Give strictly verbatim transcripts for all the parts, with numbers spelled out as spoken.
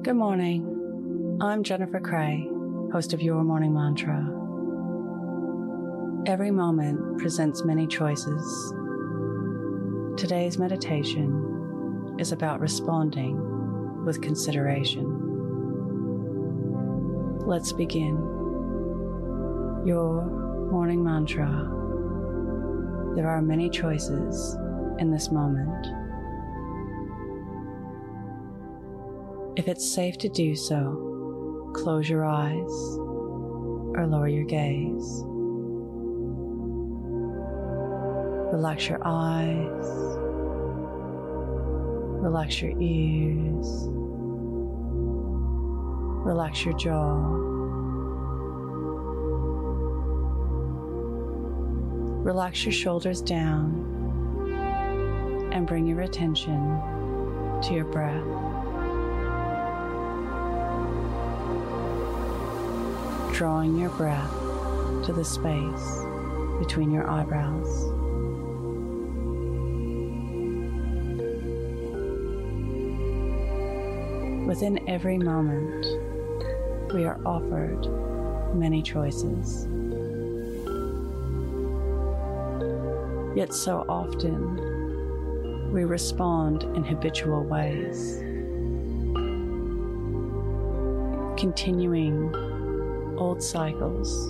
Good morning. I'm Jennifer Cray, host of Your Morning Mantra. Every moment presents many choices. Today's meditation is about responding with consideration. Let's begin. Your morning mantra. There are many choices in this moment. If it's safe to do so, close your eyes or lower your gaze. Relax your eyes, relax your ears, relax your jaw. Relax your shoulders down and bring your attention to your breath. Drawing your breath to the space between your eyebrows. Within every moment, we are offered many choices. Yet so often, we respond in habitual ways, continuing old cycles,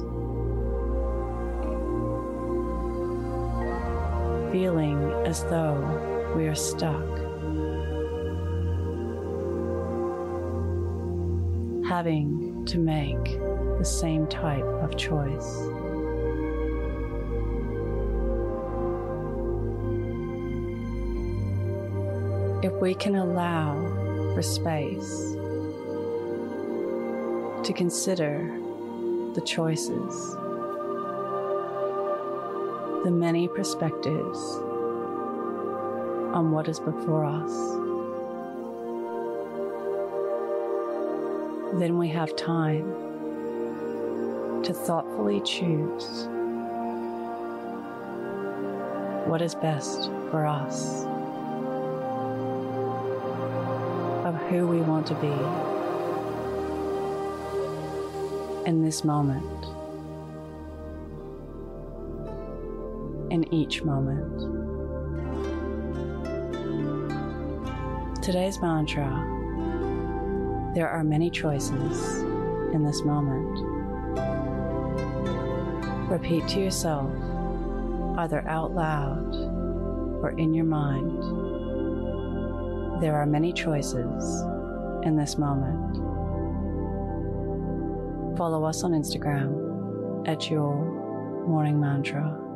feeling as though we are stuck, having to make the same type of choice. If we can allow for space to consider the choices, the many perspectives on what is before us, then we have time to thoughtfully choose what is best for us, of who we want to be in this moment, in each moment. Today's mantra: there are many choices in this moment. Repeat to yourself, either out loud or in your mind: there are many choices in this moment. Follow us on Instagram at Your Morning Mantra.